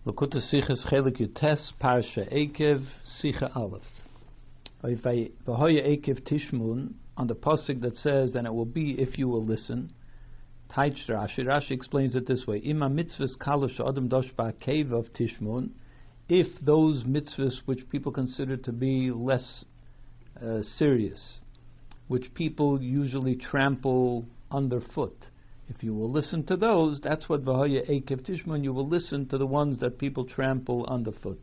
L'kuta Sichas Chelik Yutes Parsha Ekev Sicha Aleph. V'hoya Ekev Tishmun, on the pasuk that says, and it will be if you will listen. Taich Rashi explains it this way: Ima mitzvahs kalash adam dosh ba'kev of Tishmun. If those mitzvahs which people consider to be less serious, which people usually trample underfoot, if you will listen to those, that's what V'hoya Ekev Tishmun, you will listen to the ones that people trample underfoot.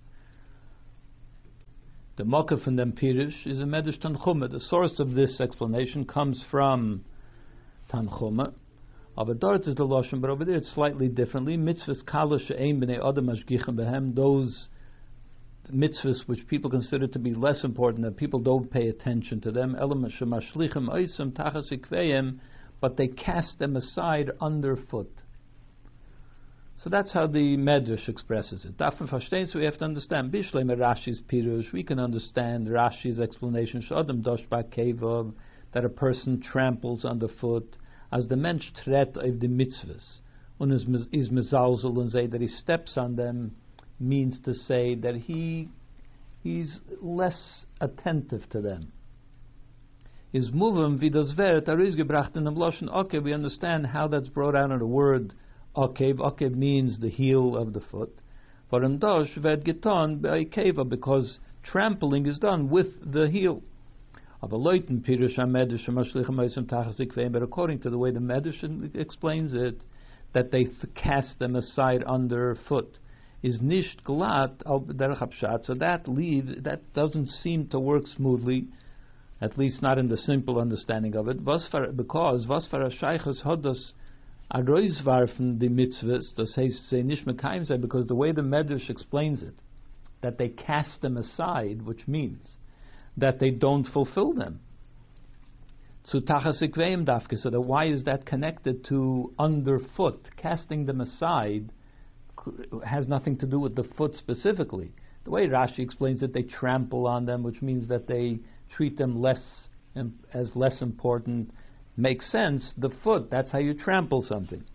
The Makaf in them Pirish is a Medrash Tanchuma. The source of this explanation comes from Tanchuma. Avadart is the Lashon, but over there it's slightly differently. Mitzvahs kala she'ein b'nei adam mashgichem behem, those mitzvahs which people consider to be less important, that people don't pay attention to them. Elam shemashlichem oisam tachas ikveim, but they cast them aside underfoot. So that's how the Medrash expresses it. Dafür verstehen, so we have to understand. Bishleim Rashi's Pirush, we can understand Rashi's explanation. Shadam dosh ba'kevav, that a person tramples underfoot, as the mensch tret of the mitzvahs, und is mezalzel and say that he steps on them, means to say that he's less attentive to them. Is muvim vidas vert is gebracht in the Lashon Akev. We understand how that's brought out in the word Akev. Akev means the heel of the foot. For dosh vert getan be'akeva, because trampling is done with the heel. But according to the way the Medrash explains it, that they cast them aside underfoot, is nisht glat al derech hapshat. So that doesn't seem to work smoothly, at least not in the simple understanding of it. Because vasfar shaychus hodos aroizvarfen the mitzvahs, das heißt say nicht mekayim sei, because the way the Medrash explains it, that they cast them aside, which means that they don't fulfill them. So that why is that connected to underfoot? Casting them aside has nothing to do with the foot specifically. The way Rashi explains it, they trample on them, which means that they treat them as less important. Makes sense. The foot, that's how you trample something.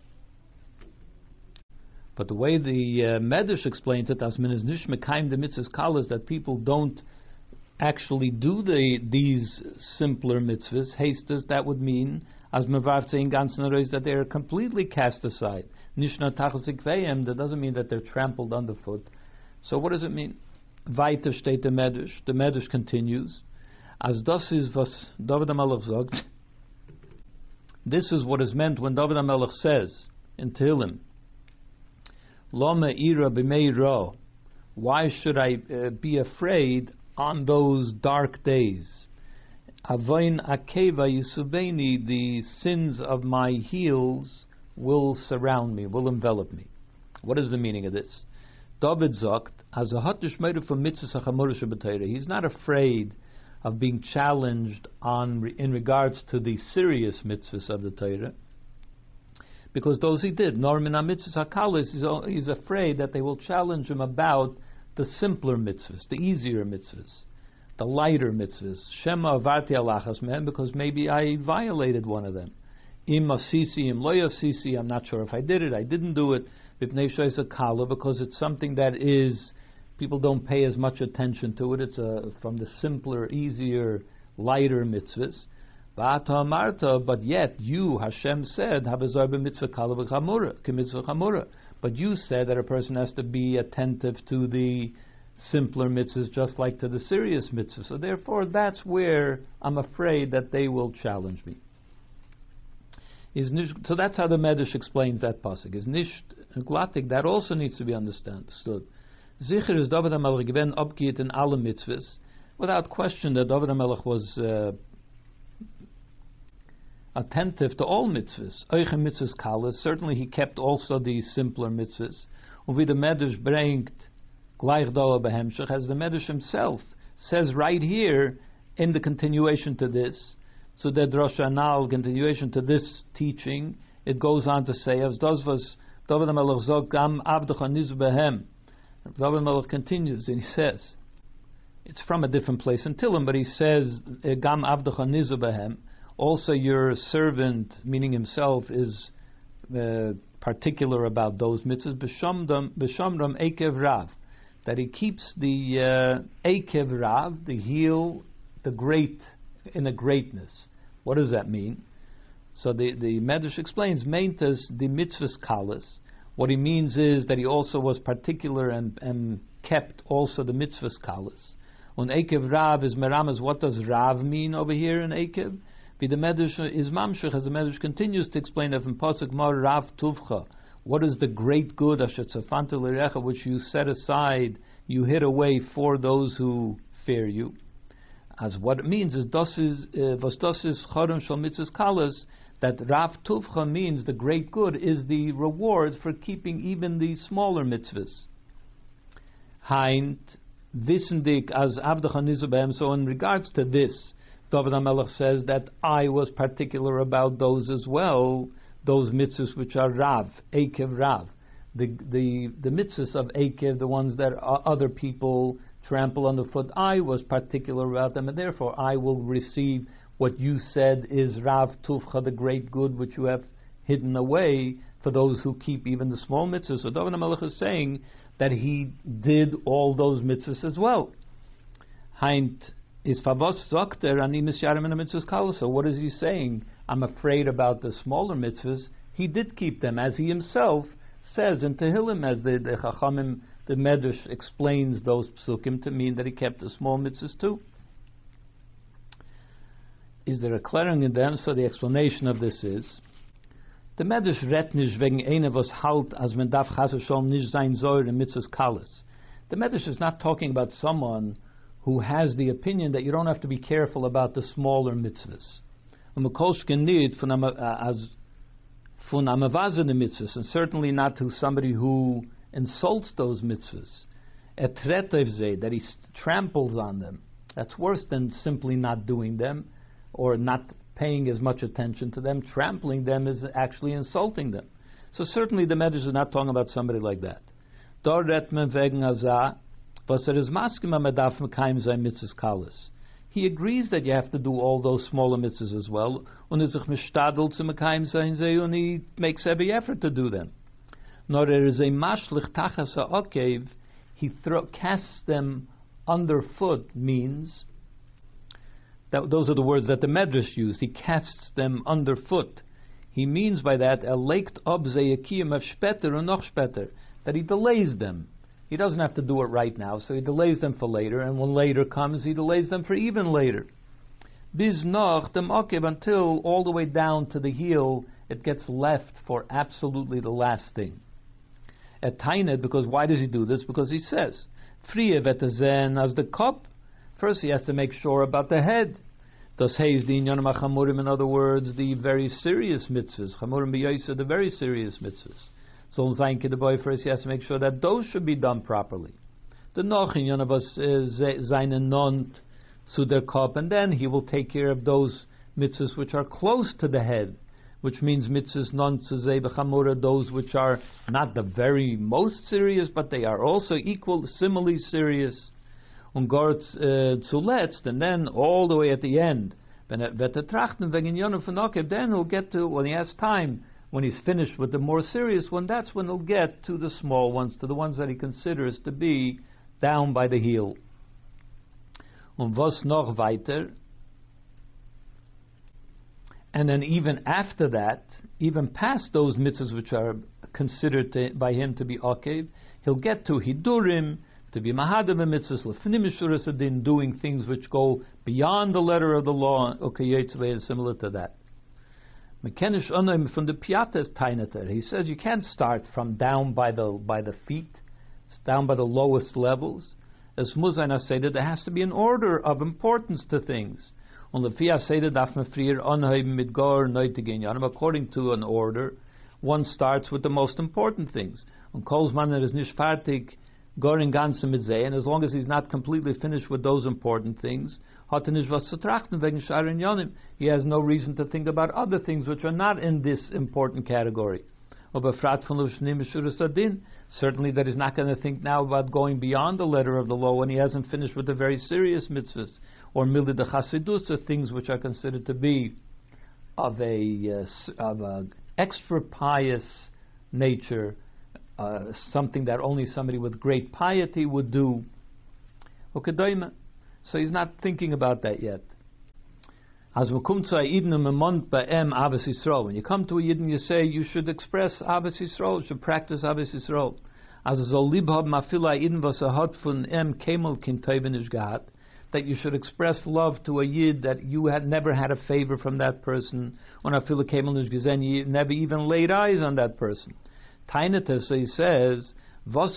But the way the Medrash explains it, as min is nish mekayim the mitzvahs kalas, that people don't actually do these simpler mitzvahs, hastes, that would mean, as mevartze in ganzen arois, that they are completely cast aside. Nishna tachzik veyem, that doesn't mean that they're trampled underfoot. So what does it mean? Weiter steht the Medrash continues, as das is was David HaMelech sagt, this is what is meant when David HaMelech says in Tehillim, Lo me'ira b'mei ra, why should I be afraid on those dark days? Avoin akeva yisubeini, the sins of my heels will surround me, will envelop me. What is the meaning of this? David sagt, as a hatish made for mitzvah achamurish b'Torah, he's not afraid of being challenged in regards to the serious mitzvahs of the Torah, because those he did. Nor min mitzvahs hakalis, he's afraid that they will challenge him about the simpler mitzvahs, the easier mitzvahs, the lighter mitzvahs. Shema avarti alachas mehem, because maybe I violated one of them. Im asisi, im lo yasisi, I'm not sure if I did it, I didn't do it. B'pnei shoysa kala, because it's something that is, people don't pay as much attention to it. It's from the simpler, easier, lighter mitzvahs. V'ata amarta, but yet you, Hashem said, habezar b'mitzvah kala v'chamura, k'mitzvah chamura. But you said that a person has to be attentive to the simpler mitzvahs just like to the serious mitzvahs. So therefore, that's where I'm afraid that they will challenge me. So that's how the Medrash explains that pasuk. Is nisht glatik, that also needs to be understood. Zicher is David HaMelech given abgeet in alle mitzvahs. Without question that David HaMelech was attentive to all mitzvahs. Euche mitzvahs kalas, certainly he kept also the simpler mitzvahs. Und wie the Medrash bringt gleich da behemshach, as the Medrash himself says right here in the continuation to this, so that Rosh Anal, continuation to this teaching, it goes on to say, as das was David HaMelech zog gam avdecha nizu behem. David HaMelech continues and he says, it's from a different place in Tehillim, but he says, gam avdecha nizu behem, also your servant, meaning himself, is particular about those mitzvahs, b'shomram ekev rav, that he keeps the ekev rav, the heel, the great, in a greatness. What does that mean? So the Medrash explains, meintas the mitzvahs kalas. What he means is that he also was particular and kept also the mitzvahs kalas. On ekev rav is meramas. What does rav mean over here in ekev? The Medrash is mamshech, as the Medrash continues to explain that from pasuk mar rav tuvcha. What is the great good asher tzafanta l'recha, which you set aside, you hid away for those who fear you? As what it means is v'sdosis choron shel mitzvahs kalas, that rav tuvcha means the great good is the reward for keeping even the smaller mitzvahs. Heint vissendik as avdacha nizubehem. So in regards to this, David HaMelech says that I was particular about those as well, those mitzvahs which are rav, ekev rav, the mitzvahs of ekev, the ones that other people trample underfoot. I was particular about them, and therefore I will receive what you said is rav tuvcha, the great good which you have hidden away for those who keep even the small mitzvahs. So David HaMelech is saying that he did all those mitzvahs as well. Heint is favos zokter ani misyarim in the mitzvahs kala. So what is he saying? I'm afraid about the smaller mitzvahs. He did keep them, as he himself says in Tehillim, as the Chachamim, the Medrash explains those psukim to mean that he kept the small mitzvahs too. Is there a clearing in them? So the explanation of this is, the Medrash redt nicht wegen einer was halt, as men darf chas v'sholom nicht sein soll in mitzvahs kalas. The Medrash is not talking about someone who has the opinion that you don't have to be careful about the smaller mitzvahs. And certainly not to somebody who insults those mitzvahs. That he tramples on them. That's worse than simply not doing them or not paying as much attention to them. Trampling them is actually insulting them. So certainly the Medrash is not talking about somebody like that. He agrees that you have to do all those smaller mitzvahs as well, and he makes every effort to do them. Nor there is a mashlich tachas ha'okev, he casts them underfoot, means that those are the words that the Medrash used. He casts them underfoot. He means by that that he delays them. He doesn't have to do it right now, so he delays them for later, and when later comes, he delays them for even later. Bis noch dem okev, until all the way down to the heel, it gets left for absolutely the last thing. At Tainet, because why does he do this? Because he says, Frie vetezen as the cup. First, he has to make sure about the head. Das heißt, the inyanim chamurim, in other words, the very serious mitzvahs. Chamurim b'yoysa, the very serious mitzvahs. So first, he has to make sure that those should be done properly. The noch inyan of us is seine nont zu der cup, and then he will take care of those mitzvahs which are close to the head, which means mitzvahs non zu zei b'chamura, those which are not the very most serious, but they are also equal, similarly serious. Zuletzt, and then all the way at the end, then he'll get to, when he has time, when he's finished with the more serious one, that's when he'll get to the small ones, to the ones that he considers to be down by the heel. Was noch weiter, and then even after that, even past those mitzvahs which are considered by him to be okev, he'll get to hidurim, to be mahadav mitzvahs, lefnim mishuras adin, doing things which go beyond the letter of the law. Okay, similar to that. Mekenish onoim from the piatas taineter. He says you can't start from down by the feet, down by the lowest levels. As Muzaina said, that there has to be an order of importance to things. According to an order, one starts with the most important things. And as long as he's not completely finished with those important things, he has no reason to think about other things which are not in this important category. Certainly that he's not going to think now about going beyond the letter of the law when he hasn't finished with the very serious mitzvahs, or milid the chasidus, or things which are considered to be of a extra pious nature, something that only somebody with great piety would do. So he's not thinking about that yet. When you come to a Yidden, you say you should express Avos Yisrael, you should practice Avos Yisrael. That you should express love to a Yid that you had never had a favor from that person, you never even laid eyes on that person. Tainete, he says, why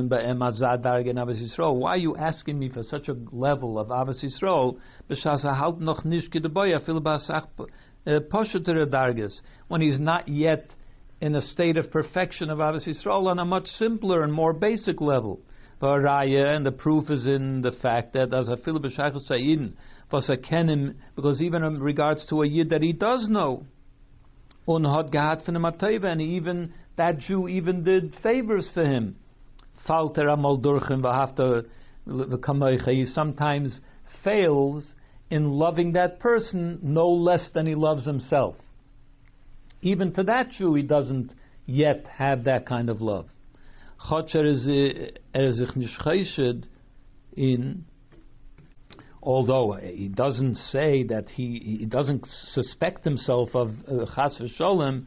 are you asking me for such a level of Avos Yisrael when he's not yet in a state of perfection of Avos Yisrael on a much simpler and more basic level? And the proof is in the fact that as a because even in regards to a Yid that he does know, and even that Jew even did favors for him. He sometimes fails in loving that person no less than he loves himself. Even to that Jew, he doesn't yet have that kind of love. Although he doesn't say that he doesn't suspect himself of chas v'sholem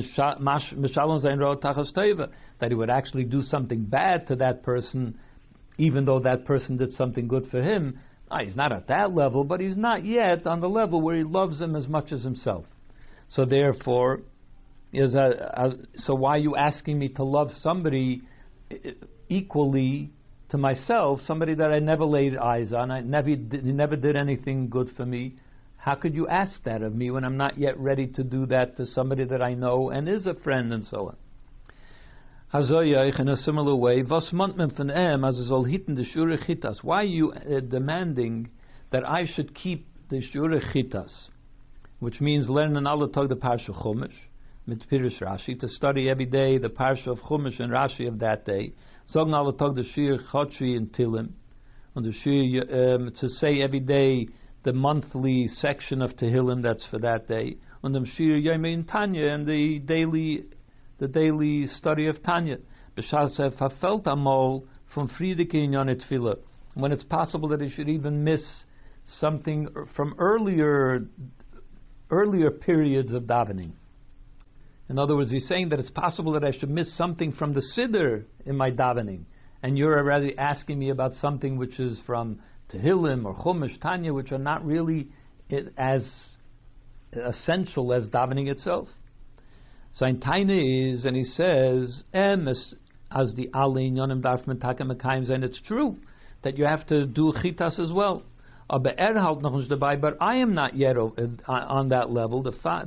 that he would actually do something bad to that person, even though that person did something good for him. He's not at that level, but he's not yet on the level where he loves him as much as himself. So therefore, so why are you asking me to love somebody equally to myself, somebody that I never laid eyes on, he never did anything good for me? How could you ask that of me when I'm not yet ready to do that to somebody that I know and is a friend and so on? In a similar way, why are you demanding that I should keep the Shure Chitas, which means learn an alle Tag the Parsha Chumash, mit Pirush Rashi, to study every day the Parsha of Chumash and Rashi of that day, sagen alle Tag the Shir Chotri and Tilim, and the Shir to say every day the monthly section of Tehillim that's for that day, and the Shir Yomei Tanya and the daily study of Tanya. From Friedeke in Yonit Tefillah, when it's possible that he should even miss something from earlier periods of davening. In other words, he's saying that it's possible that I should miss something from the Siddur in my davening, and you're already asking me about something which is from Tehillim or Chumash, Tanya, which are not really as essential as davening itself. Sein Taine is, and he says, as the Alein Yonim Darf Metakem Mekayim, and it's true that you have to do Chitas as well. But I am not yet on that level.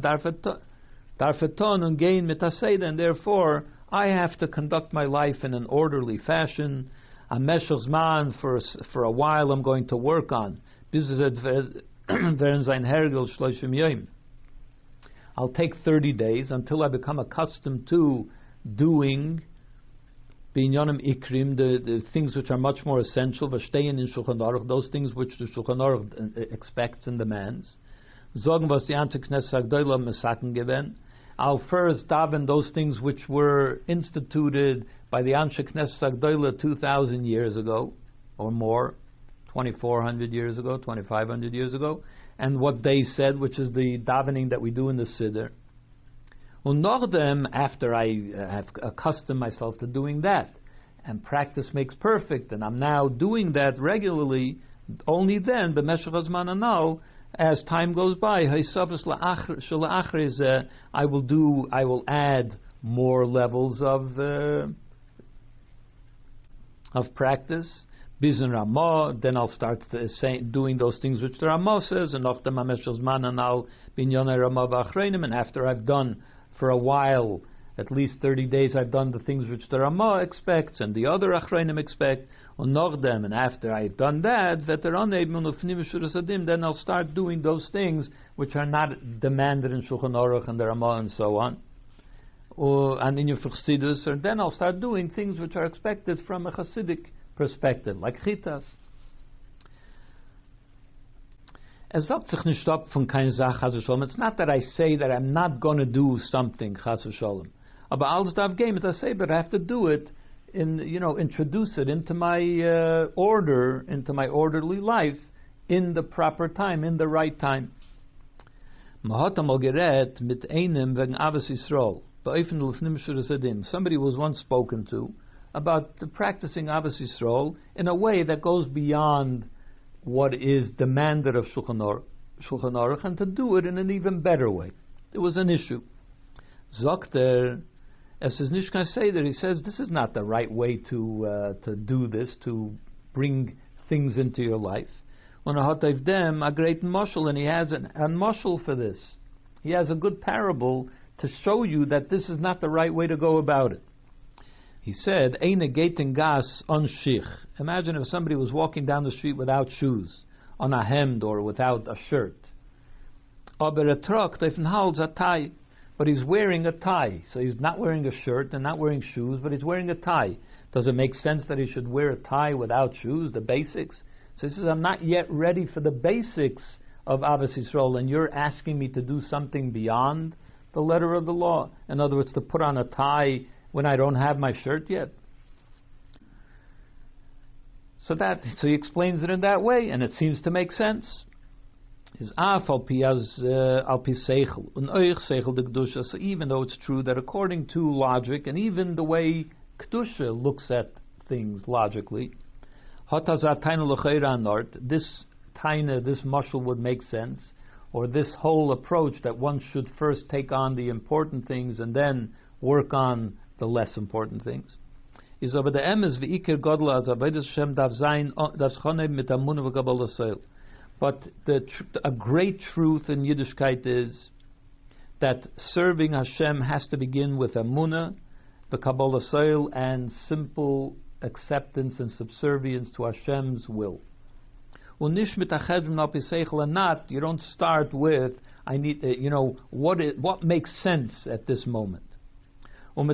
And therefore I have to conduct my life in an orderly fashion. For a while I'm going to work on. I'll take 30 days until I become accustomed to doing Binyanim Ikrim, the things which are much more essential, V'shtein in Shulchan Aruch, those things which the Shulchan Aruch expects and demands. Zogen was the Ante Knesset Agdola Mesaken given. I'll first daven those things which were instituted by the Anshe Knesset Agdola 2,000 years ago, or more, 2,400 years ago, 2,500 years ago, and what they said, which is the davening that we do in the Siddur. After I have accustomed myself to doing that, and practice makes perfect, and I'm now doing that regularly, only then, as time goes by, I will add more levels of practice. Bizin Ramah, then I'll start doing those things which the Ramah says, and after and after I've done for a while, at least 30 days, I've done the things which the Ramah expects and the other Achreinim expect, and after I've done that, then I'll start doing those things which are not demanded in Shulchan Aruch and the Ramah and so on. And in your Chassidus, or then I'll start doing things which are expected from a Chassidic perspective, like Chitas. It's not that I say that I'm not going to do something, Chas v'sholem. But I have to do it introduce it into my order, into my orderly life in the proper time, in the right time. Somebody was once spoken to about the practicing Avos Yisrael in a way that goes beyond what is demanded of Shulchan Aruch, and to do it in an even better way. There was an issue. Zokter, as his Nishkan Seder, he says this is not the right way to do this, to bring things into your life. When a great mashal, and he has a mashal for this. He has a good parable to show you that this is not the right way to go about it. He said, Eine gaten gas on shich. Imagine if somebody was walking down the street without shoes, on a hemd or without a shirt. Aber a truck, a tie. But he's wearing a tie. So he's not wearing a shirt and not wearing shoes, but he's wearing a tie. Does it make sense that he should wear a tie without shoes, the basics? So he says, I'm not yet ready for the basics of Avos Yisrael, and you're asking me to do something beyond the letter of the law. In other words, to put on a tie when I don't have my shirt yet. So he explains it in that way, and it seems to make sense. Is al pi seichel, un oich seichel de kedusha. So even though it's true that according to logic, and even the way kedusha looks at things logically, this mashal would make sense, or this whole approach that one should first take on the important things and then work on the less important things. Is aber der emes wie iker godel als avodas Hashem darf sein das choneb mit amunah v'kabbalah soil. But a great truth in Yiddishkeit is that serving Hashem has to begin with amunah, the Kabbalah soil, and simple acceptance and subservience to Hashem's will. And not, you don't start with, I need, what makes sense at this moment. And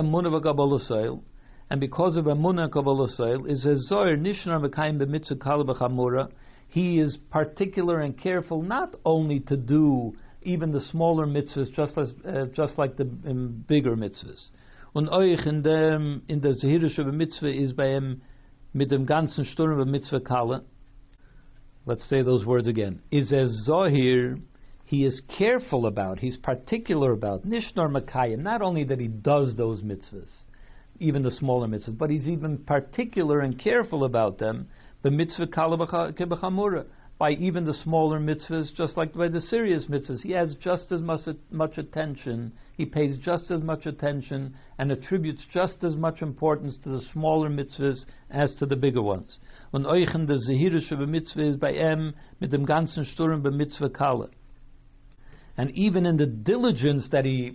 because of amunah and Kabbalah soil, is a zoyer nishnar mekayim b'mitzvah kala b'chamura. He is particular and careful not only to do even the smaller mitzvahs, just like the bigger mitzvahs. Und euch in der Zehirische Mitzvah is bei ihm mit dem ganzen Sturm Mitzvah Kala. Let's say those words again. Is as Zohir, he is careful about, he's particular about, Nishnor Makayim, not only that he does those mitzvahs, even the smaller mitzvahs, but he's even particular and careful about them, the mitzvah Kala B'chamura, by even the smaller mitzvahs, just like by the serious mitzvahs. He has just as much attention, he pays just as much attention, and attributes just as much importance to the smaller mitzvahs as to the bigger ones. Und euch in der Zehirische Mitzvah is bei mit dem ganzen Sturm Mitzvah Kala. And even in the diligence that he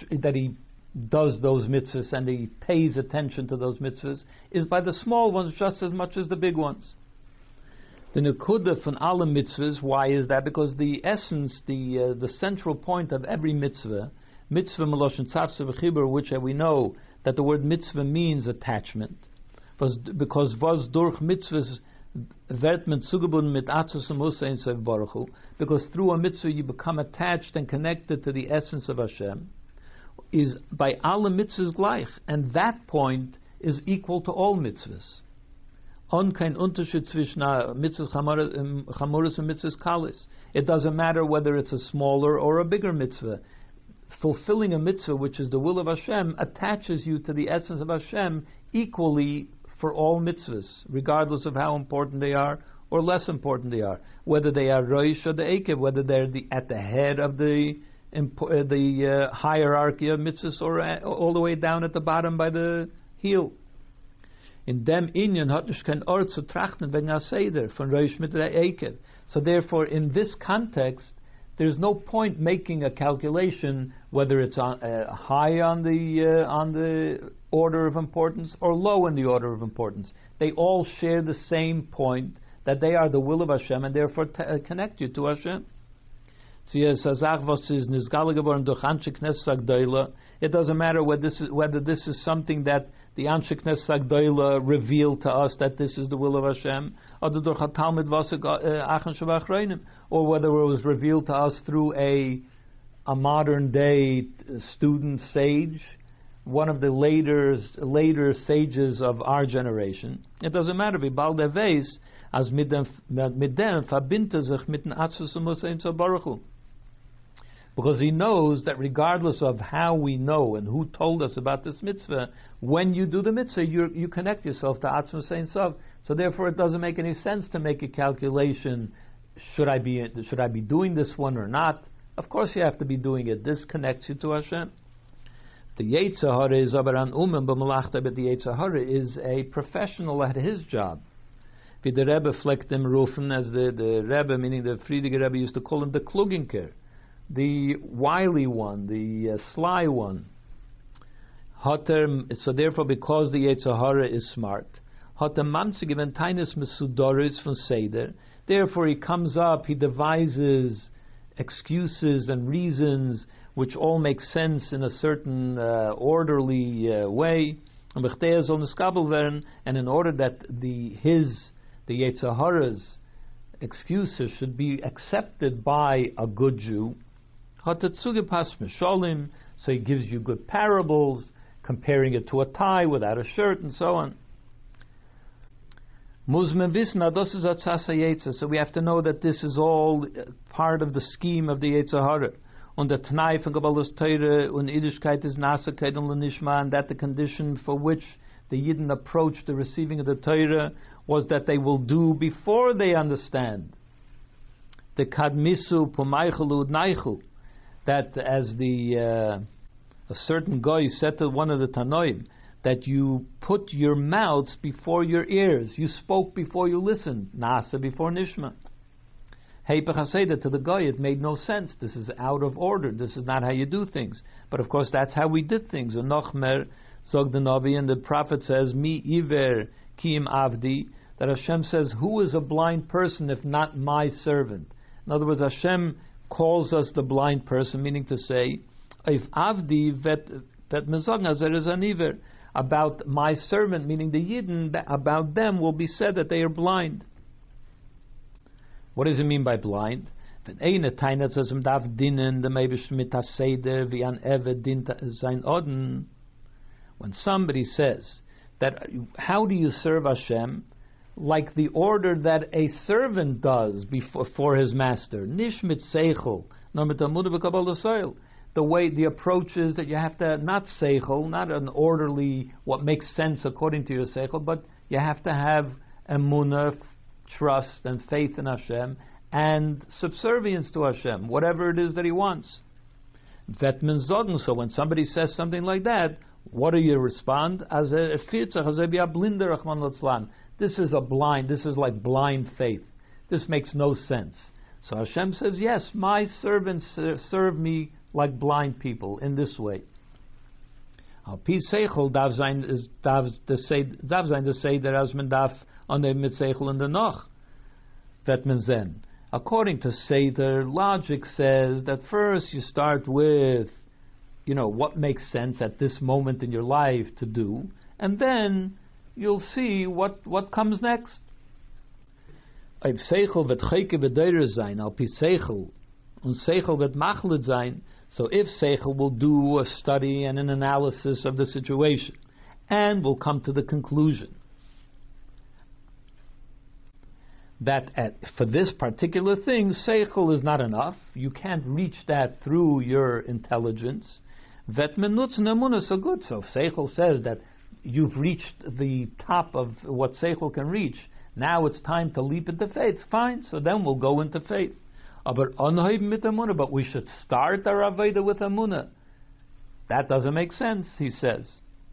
does those mitzvahs and he pays attention to those mitzvahs is by the small ones just as much as the big ones. The nekuda von alle mitzvahs, why is that? Because the essence, the central point of every mitzvah meloshen tzavse v'chibur, which we know that the word mitzvah means attachment, because was durch mitzvahs wird man zugebunden mit Atzos Musa Sev Baruch Hu, because through a mitzvah you become attached and connected to the essence of Hashem, is by alle mitzvahs gleich, and that point is equal to all mitzvahs. On kein Unterschied zwischen mitzvahs chamuras and mitzvahs kalis. It doesn't matter whether it's a smaller or a bigger mitzvah. Fulfilling a mitzvah, which is the will of Hashem, attaches you to the essence of Hashem equally for all mitzvahs, regardless of how important they are or less important they are. Whether they are roish or the ekev, whether they're at the head of the hierarchy of mitzvahs or all the way down at the bottom by the heel. In dem Inyan hat nicht kein Ort zu trachten wegen a Seder von roish mit der ekev. So therefore, in this context, there's no point making a calculation whether it's high on the order of importance or low in the order of importance. They all share the same point, that they are the will of Hashem and therefore connect you to Hashem. It doesn't matter whether this is something that the Anshe Knesset Agdoila revealed to us that this is the will of Hashem, or whether it was revealed to us through a modern day student sage, one of the later sages of our generation. It doesn't matter. As mit dem verbindet sich mit dem Atzvus und Musa im Baruch Hu. Because he knows that regardless of how we know and who told us about this mitzvah, when you do the mitzvah, you connect yourself to Atzvus Ein Sof. So therefore, it doesn't make any sense to make a calculation. Should I be doing this one or not? Of course, you have to be doing it. This connects you to Hashem. The Yetzer Hara is aber an b'malachta, but the Yetzer Hara is a professional at his job. Wie the Rebbe fleckt dem rufen, as the Rebbe, meaning the Frierdiker Rebbe, used to call him the Kluginker, the wily one, the sly one. So therefore, because the Yetzer Hara is smart, hat der Mamze given Tainus Mesudoris von Seder. Therefore, he comes up, he devises excuses and reasons which all make sense in a certain orderly way. And in order that the Yetzer Hara's excuses should be accepted by a good Jew, so he gives you good parables, comparing it to a tie without a shirt and so on. So we have to know that this is all part of the scheme of the Yetzer Hara. Und der Tnai von Kabbalah's Teire und Yiddishkeit is Nasakeit und Lenishma, and that the condition for which the Yidden approach the receiving of the Torah was that they will do before they understand. The Kadmisu Pumaychelu Naichu, that as a certain guy said to one of the Tanoim, that you put your mouths before your ears. You spoke before you listened. Nasa before Nishma. Heipach HaSeder, to the guy, it made no sense. This is out of order. This is not how you do things. But of course, that's how we did things. And Nochmer, Zog the Navi, and the prophet says, Mi Iver Kim Avdi, that Hashem says, who is a blind person if not my servant? In other words, Hashem calls us the blind person, meaning to say, if Avdi vet mezogna there is an Iver, about my servant, meaning the Yidden, about them will be said that they are blind. What does it mean by blind? When somebody says that, how do you serve Hashem? Like the order that a servant does for his master. Nishmit seichel, the way the approach is that you have to not seichel, not an orderly what makes sense according to your seichel, but you have to have emunah, trust and faith in Hashem and subservience to Hashem, whatever it is that He wants. So when somebody says something like that, what do you respond? This is like blind faith. This makes no sense. So Hashem says, yes, my servants serve me like blind people in this way. According to Seder, logic says that first you start with, what makes sense at this moment in your life to do, and then you'll see what comes next. So if Seichel will do a study and an analysis of the situation, and will come to the conclusion that for this particular thing, Seichel is not enough, you can't reach that through your intelligence, so good. So if Seichel says that you've reached the top of what Seichel can reach, now it's time to leap into faith, fine, so then we'll go into faith. But we should start our Avodah with Amunah. That doesn't make sense, he says.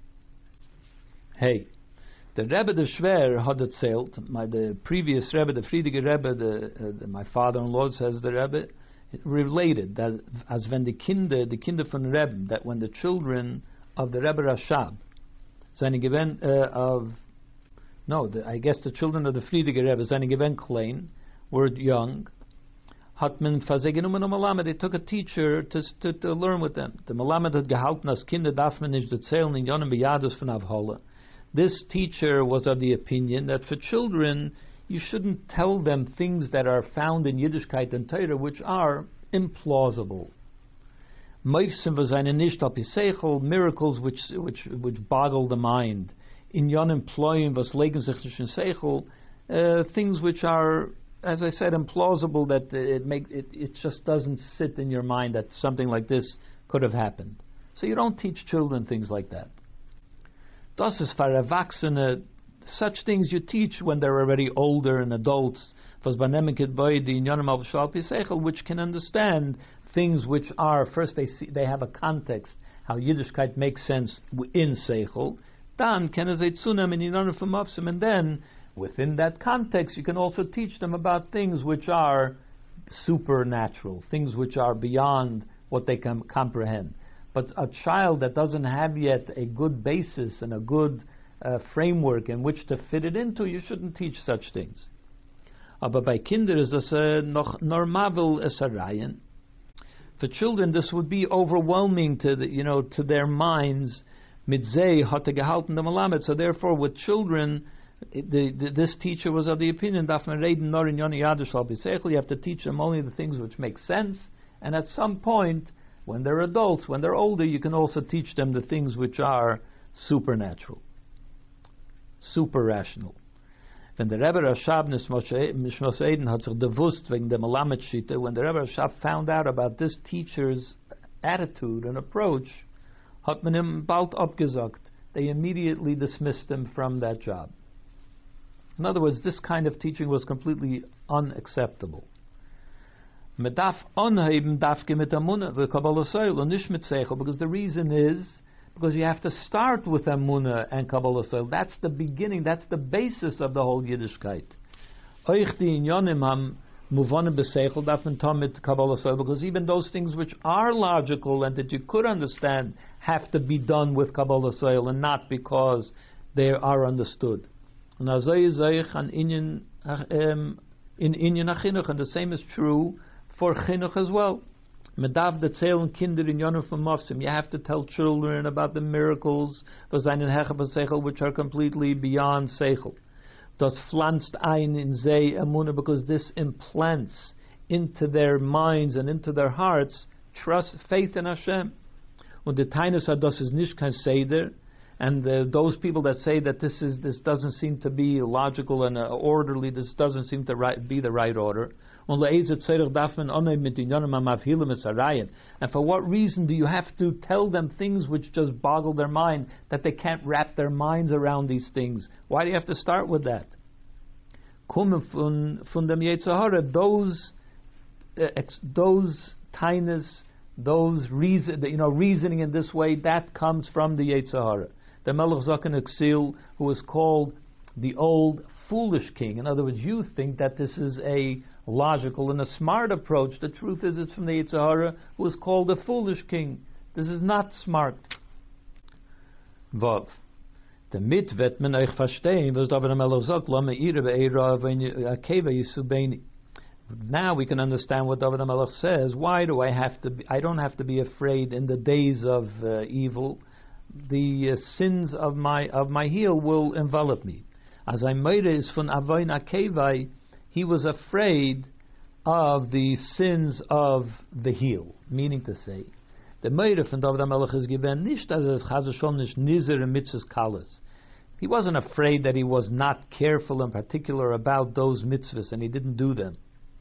Hey, the Rebbe the Shver had erzählt, the previous Rebbe, the Frierdiker Rebbe, my father-in-law says the Rebbe, related that as when the Kinder from the Rebbe, that when the children of the Rebbe Rashab, I guess the children of the Frierdiker Rebbe, seine Gewen klein, were young, they took a teacher to learn with them. The Malamed had gehalten, as Kinder darf man nicht erzählen in Yonim Beyadus von Avhola. This teacher was of the opinion that for children, you shouldn't tell them things that are found in Yiddishkeit and Torah which are implausible. Meifsim v'seine nicht al pi seichel, miracles which boggle the mind. In yon employing was legen sich nicht in seichel, things which are, as I said, implausible, that it just doesn't sit in your mind that something like this could have happened. So you don't teach children things like that. Das ist für Erwachsene, such things you teach when they're already older and adults, which can understand things which are, first they have a context, how Yiddishkeit makes sense in Seichel, and then within that context you can also teach them about things which are supernatural, things which are beyond what they can comprehend. But a child that doesn't have yet a good basis and a good framework in which to fit it into, you shouldn't teach such things. Aber bei Kinder ist das noch normal es erreihen. For children, this would be overwhelming to to their minds. Mit zei hat gehalten der Malamed. So therefore, with children, this teacher was of the opinion that you have to teach them only the things which make sense, and at some point, when they're adults, when they're older, you can also teach them the things which are supernatural, super rational. When the Rebbe Rashab Mishmos Eden hat sich bewusst wegen der Melamed-Shite, when the Rebbe Rashab found out about this teacher's attitude and approach, hat man ihm bald abgesagt. They immediately dismissed him from that job. In other words, this kind of teaching was completely unacceptable. Medaf onheben dafke mit Amunah v'Kabbalah Soil und nicht mit Seichel, because the reason is because you have to start with Amunah and Kabbalah Soil. That's the beginning, that's the basis of the whole Yiddishkeit. Euch die Inyonim ham muvanim b'Seichel darf man tun mit Kabbalah Soil, because even those things which are logical and that you could understand have to be done with Kabbalah Soil and not because they are understood. And in Inyan HaChinuch, and the same is true for Chinuch as well. Medav the Tzel and Kinder in Yonah from Mofsim. You have to tell children about the miracles, which are completely beyond Seichel. Das pflanzt ein in Zei Emunah, because this implants into their minds and into their hearts trust, faith in Hashem. Und the Tainus das is nicht kein Seder, and those people that say that this doesn't seem to be logical and orderly, this doesn't seem to be the right order. And for what reason do you have to tell them things which just boggle their mind, that they can't wrap their minds around these things? Why do you have to start with that? Those tainas, those reasoning in this way, that comes from the Yetzer Hara. The Melech Zaken Exil, who is called the old foolish king. In other words, you think that this is a logical and a smart approach. The truth is, it's from the Yetzer Hara, who is called a foolish king. This is not smart. Vav. Damit wird man euch verstehen, was David HaMelech sagt, Lama ire be'era akeva yisubeni. Now we can understand what David HaMelech says. Why do I don't have to be afraid in the days of evil. The sins of my heel will envelop me. As I made is from Avoin Akevai, he was afraid of the sins of the heel. Meaning to say, the Meire von David HaMelech is given nicht as es Chazashom nicht nizer mitzvahs kalas. He wasn't afraid that he was not careful and particular about those mitzvahs and he didn't do them.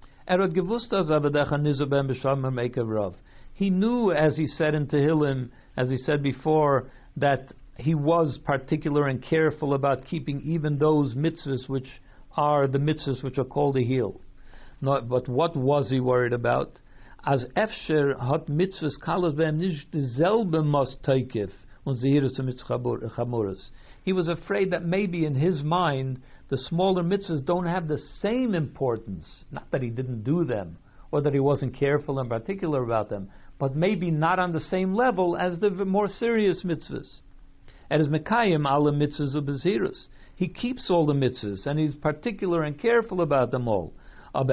He knew, as he said in Tehillim, as he said before, that he was particular and careful about keeping even those mitzvahs which are the mitzvahs which are called a heel. But what was he worried about? As efsher hat mitzvahs kalas beim nicht dieselbe mas teikef und zehirus mitchamuras. He was afraid that maybe in his mind the smaller mitzvahs don't have the same importance. Not that he didn't do them, or that he wasn't careful and particular about them, but maybe not on the same level as the more serious mitzvahs. As Mekayim ala mitzvahs of bezirus. He keeps all the mitzvahs and he's particular and careful about them all. But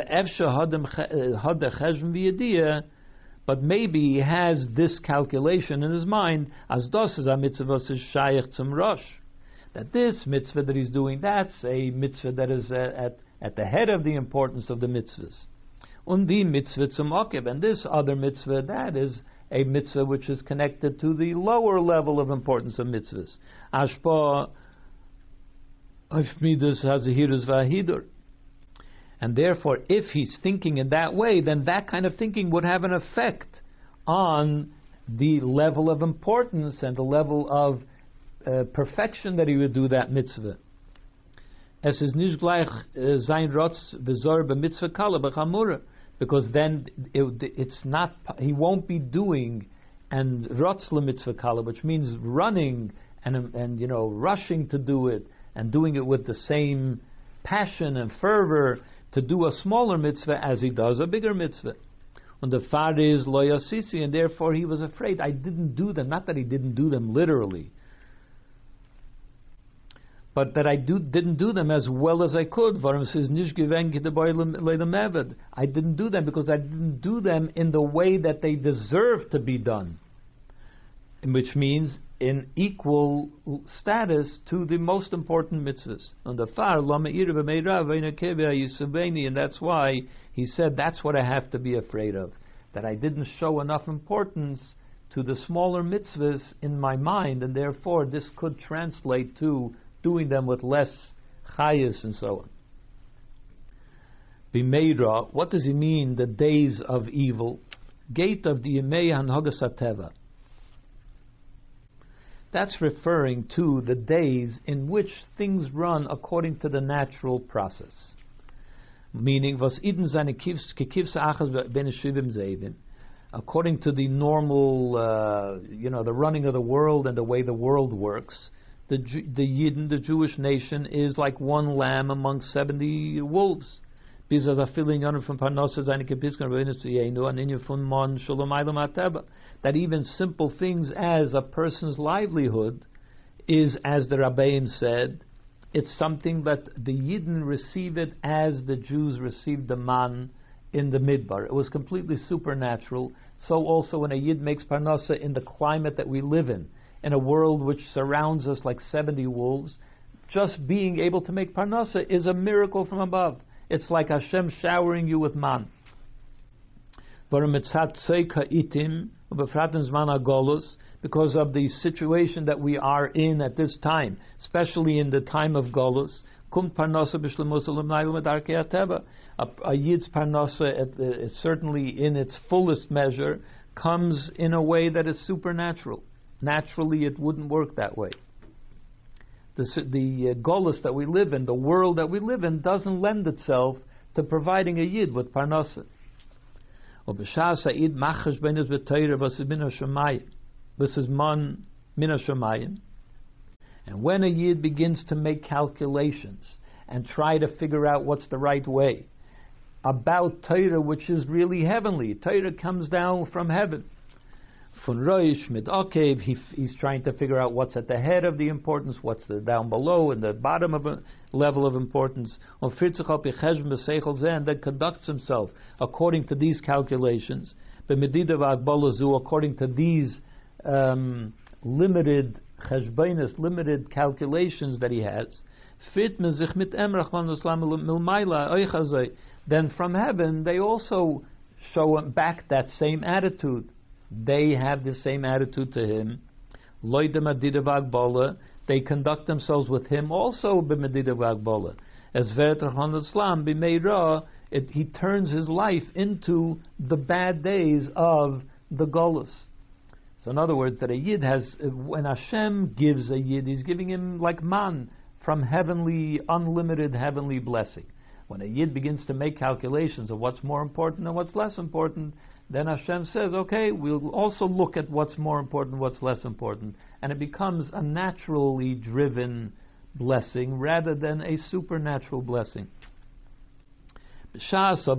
maybe he has this calculation in his mind, as das is a mitzvah shayach zum rosh, that this mitzvah that he's doing, that's a mitzvah that is at the head of the importance of the mitzvahs. Und die mitzvah zum Akib, and this other mitzvah, that is a mitzvah which is connected to the lower level of importance of mitzvahs. Ashpa Ashmidas Hazahirus Vahidur. And therefore, if he's thinking in that way, then that kind of thinking would have an effect on the level of importance and the level of perfection that he would do that mitzvah. Es is nicht gleich sein Rotz v'zor b'mitzvah kala b'chamura, because then it's not, he won't be doing and Rotz l'mitzvah kala, which means running and rushing to do it and doing it with the same passion and fervor to do a smaller mitzvah as he does a bigger mitzvah. And the far is lo yasisi, and therefore he was afraid. I didn't do them, not that he didn't do them literally, but that I didn't do them as well as I could. I didn't do them because I didn't do them in the way that they deserve to be done, which means in equal status to the most important mitzvahs. And that's why he said that's what I have to be afraid of, that I didn't show enough importance to the smaller mitzvahs in my mind, and therefore this could translate to doing them with less chayas and so on. B'meira, what does he mean, the days of evil? Gate of the Yemei Hanhagas HaTeva. That's referring to the days in which things run according to the natural process. Meaning, was iden seine kikivs achas ben shivim zeivim, according to the normal, the running of the world and the way the world works. The Yidden, the Jewish nation, is like one lamb among 70 wolves. That even simple things as a person's livelihood is, as the Rabbeim said, it's something that the Yidden receive it as the Jews received the man in the Midbar. It was completely supernatural. So also when a Yid makes parnasa in the climate that we live in a world which surrounds us like 70 wolves, just being able to make parnasa is a miracle from above. It's like Hashem showering you with man. Because of the situation that we are in at this time, especially in the time of Golus, a Yid's parnasa, certainly in its fullest measure, comes in a way that is supernatural. Naturally, it wouldn't work that way. The Golus that we live in, the world that we live in, doesn't lend itself to providing a Yid with parnasa. And when a Yid begins to make calculations and try to figure out what's the right way about Torah, which is really heavenly, Torah comes down from heaven. Von Roish mit Akev, he's trying to figure out what's at the head of the importance, what's down below and the bottom of a level of importance. And then conducts himself according to these calculations. According to these limited cheshbainis, limited calculations that he has. Then from heaven they also show him back that same attitude. They have the same attitude to him. They conduct themselves with him also b'medidav as he turns his life into the bad days of the Golus. So in other words, that a Yid has, when Hashem gives a Yid, He's giving him like man from heavenly, unlimited heavenly blessing. When a Yid begins to make calculations of what's more important and what's less important, then Hashem says, okay, we'll also look at what's more important, what's less important. And it becomes a naturally driven blessing rather than a supernatural blessing. But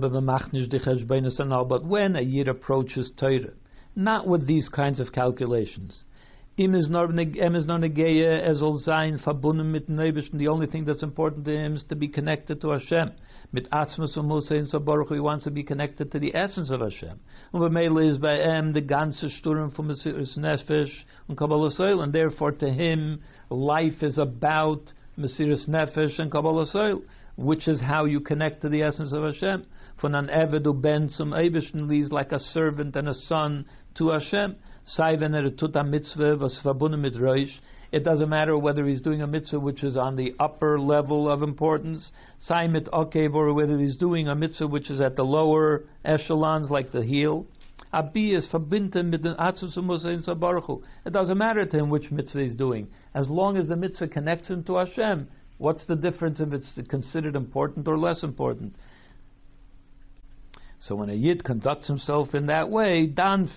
when a Yid approaches Torah, not with these kinds of calculations, the only thing that's important to him is to be connected to Hashem. He wants to be connected to the essence of Hashem. And therefore to him, life is about Mesiras Nefesh and Kabbalah Soil, which is how you connect to the essence of Hashem. Von an Eved u Ben zum Eibishten, like a servant and a son to Hashem. It doesn't matter whether he's doing a mitzvah which is on the upper level of importance, or whether he's doing a mitzvah which is at the lower echelons like the heel. It doesn't matter to him which mitzvah he's doing. As long as the mitzvah connects him to Hashem, what's the difference if it's considered important or less important? So when a Yid conducts himself in that way, then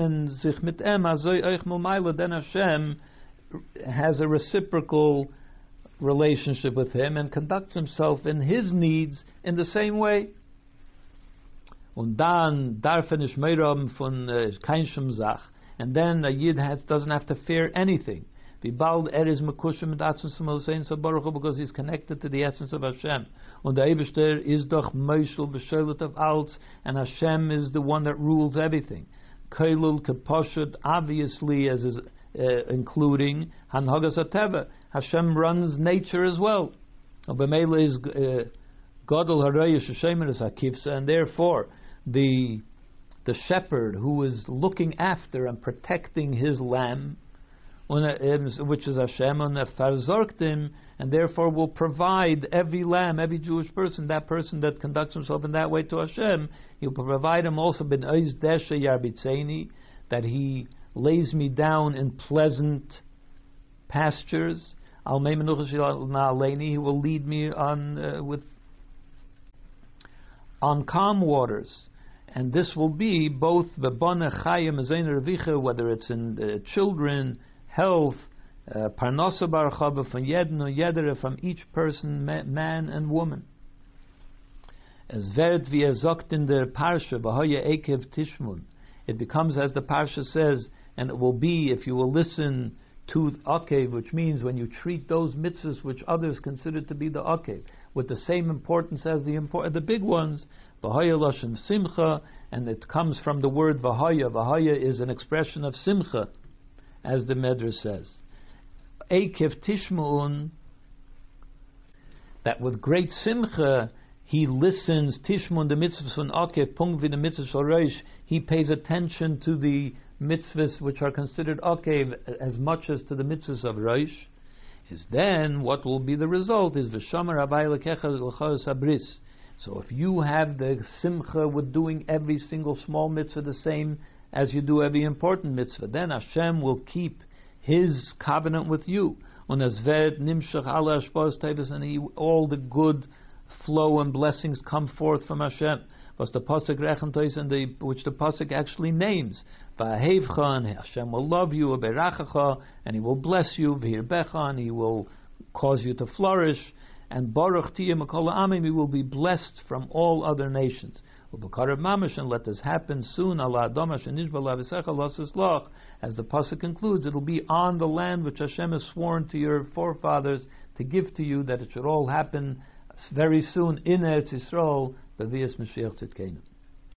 Hashem has a reciprocal relationship with him and conducts himself in his needs in the same way. Und dann darf nicht mehr haben von kein Sach, and then a Yid doesn't have to fear anything. Because he's connected to the essence of Hashem. Und der Eibishter is doch Moshel b'sholet of alts, and Hashem is the one that rules everything. Kailul keposhut, obviously, as is including Hanhagas Ateva. Hashem runs nature as well. B'meila is Gadol Hareyesh Hashemer is Hakivsa, and therefore the shepherd who is looking after and protecting his lamb, which is Hashem, and therefore will provide every lamb, every Jewish person, that person that conducts himself in that way to Hashem, he will provide him also ben oiz deshe yarbitzeni, that he lays me down in pleasant pastures. Al mei menuchas na'aleini, he will lead me on calm waters. And this will be both v'bana chayim azayin revicha, whether it's in children, health, parnasa barachava, from yedno yedere, from each person, man and woman. As vert wie sagt in der parsha b'hoya ekev tishmun, it becomes as the parsha says, and it will be if you will listen to akev, which means when you treat those mitzvahs which others consider to be the akev with the same importance as the big ones, v'hoya lashon simcha, and it comes from the word v'hoya. V'hoya is an expression of simcha, as the Medrash says. Ekev tishmu'un, that with great simcha he listens, tishmun the mitzvahs von akev, pung vi the mitzvahs shel rosh, he pays attention to the mitzvahs which are considered akev as much as to the mitzvahs of rosh. Is then what will be the result is v'shamar havai lekecha l'chos habris. So if you have the simcha with doing every single small mitzvah the same as you do every important mitzvah, then Hashem will keep His covenant with you. And all the good flow and blessings come forth from Hashem. Was the pasuk rechentois, and which the pasuk actually names. Va'hevcha, and Hashem will love you. V'berachacha, and He will bless you. V'hirbecha, and He will cause you to flourish. And Baruch Tiyeh Mikol Ha'amim, He will be blessed from all other nations. U'b'karev mamash, and let this happen soon. Allah Adama shenishba lavisecha lasislach. As the pasuk concludes, it will be on the land which Hashem has sworn to your forefathers to give to you, that it should all happen very soon in Eretz Yisrael, B'vias Mashiach Tzidkenu.